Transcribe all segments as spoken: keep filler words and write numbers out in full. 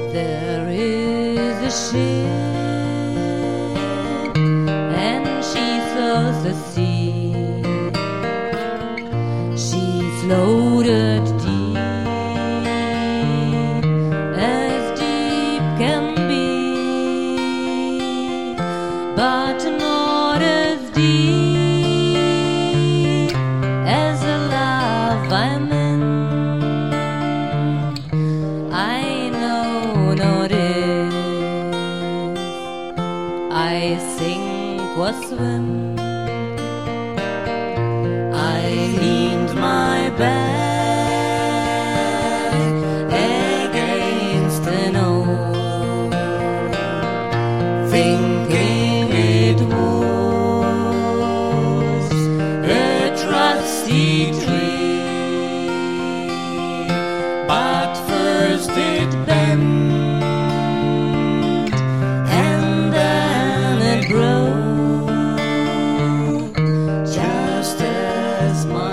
There is a ship, and she saws the sea. She's loaded deep, as deep can be, but not as deep as the love I'm in. I know not if I sink or swim. I leaned my back against an oak, thinking it was a trusty tree. But first it bent, and then it broke, just as my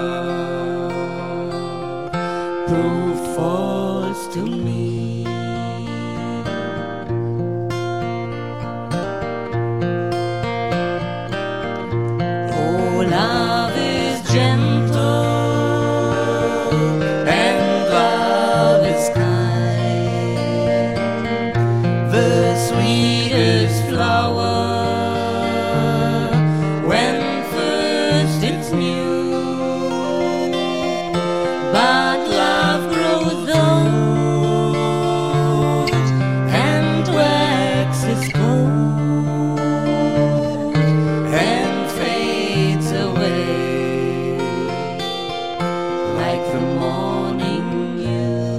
love proved false to me. Oh, love is gentle, and love is kind, the sweetest flower when first it's new. But love grows old and waxes cold and fades away like the morning dew.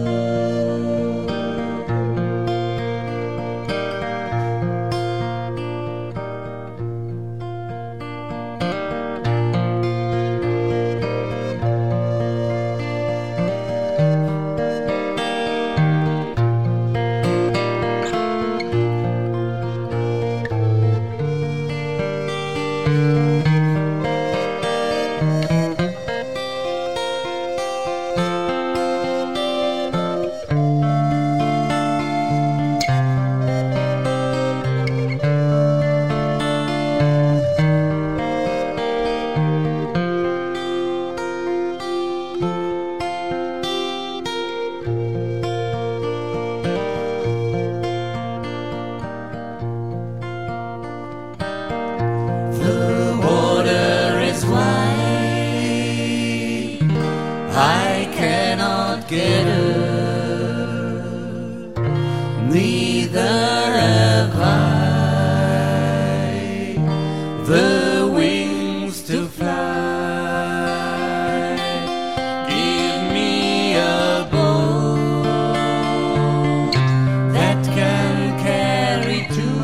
The water is wide, I cannot get her, neither have I the wings to fly. Give me a boat that can carry two,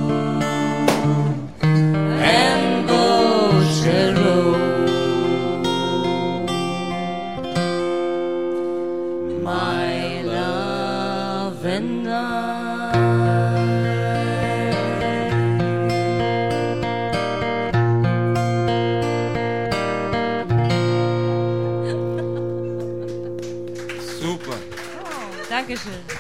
and boats a row. My love and I. Super. Dankeschön.